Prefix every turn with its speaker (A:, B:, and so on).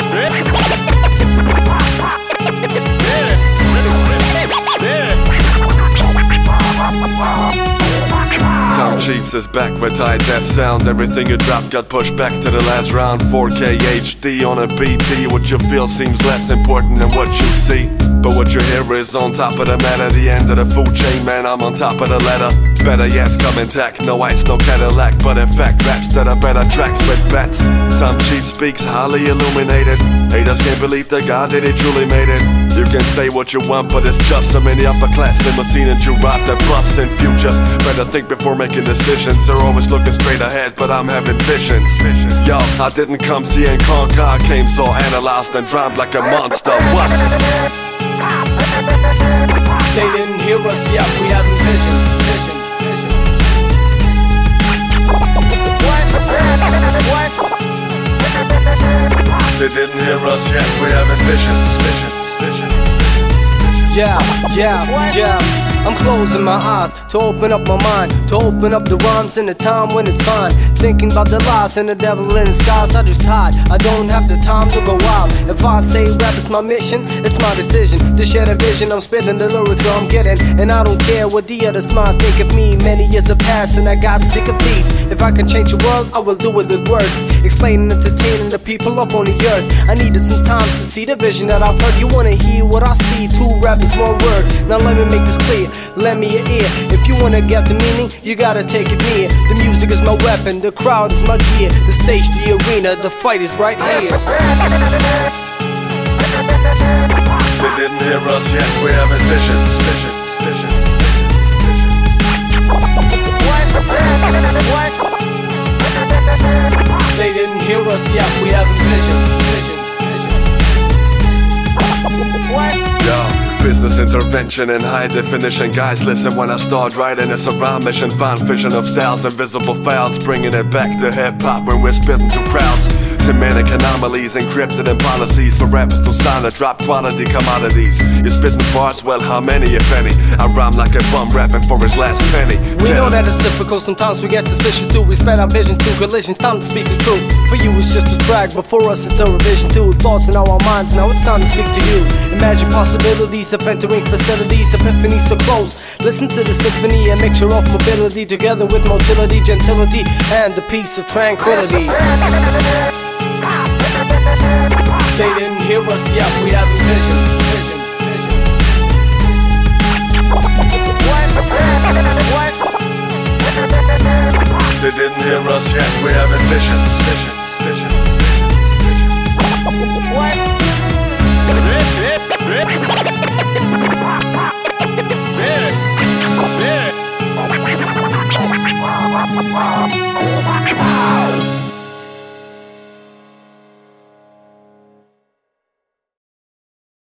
A: Tom Chiefs is back with high def sound. Everything you dropped got pushed back to the last round. 4K HD on a BT. What you feel seems less important than what you see, but what you hear is on top of the matter. The end of the food chain, man, I'm on top of the ladder. Better yet, come intact, no ice, no Cadillac, but in fact raps that are better tracks with bats. Tom Chiefs speaks highly illuminated. Haters can't believe the God that he truly made it. You can say what you want, but it's just some in the upper class limousine and you rock the bus in future. Better think before making decisions. They're always looking straight ahead, but I'm having visions. Yo, I didn't come see and conquer. I came so analyzed and drowned like a monster. What?
B: They didn't hear us yet, we having visions. What?
A: They didn't hear us yet, we having visions.
B: Yeah. I'm closing my eyes to open up my mind, to open up the rhymes in a time when it's fine. Thinking about the lies and the devil in the skies, I just hide. I don't have the time to go wild. If I say rap is my mission, it's my decision to share the vision. I'm spitting the lyrics so I'm getting, and I don't care what the others might think of me. Many years have passed and I got sick of these. If I can change the world, I will do it with words, explaining, entertaining the people up on the earth. I needed some time to see the vision that I've heard. You wanna hear what I see? Two rappers, one word. Now let me make this clear. Lend me your ear. If you wanna get the meaning, you gotta take it near. The music is my weapon, the crowd is my gear. The stage, the arena, the fight is right here.
A: They didn't hear us yet, we having visions.
B: What? They didn't hear us yet, we having visions. What?
A: Yo. Business intervention in high definition. Guys, listen when I start writing. It's a rhyme mission. Find vision of styles, invisible files, bringing it back to hip-hop when we're spitting to crowds. Semantic anomalies encrypted in policies for rappers to sign or drop quality commodities. You're spitting bars, well, how many, if any? I rhyme like a bum rapping for his last penny.
B: We know that it's difficult, sometimes we get suspicious too. We spread our visions through collisions, time to speak the truth. For you it's just a track, but for us it's a revision too. Thoughts in our minds, now it's time to speak to you. Imagine possibilities of entering facilities, epiphanies so close. Listen to the symphony, a mixture of mobility together with motility, gentility, and the peace of tranquility. They didn't hear us yet, we having visions. What?
A: They didn't hear us yet, we having visions.
B: What?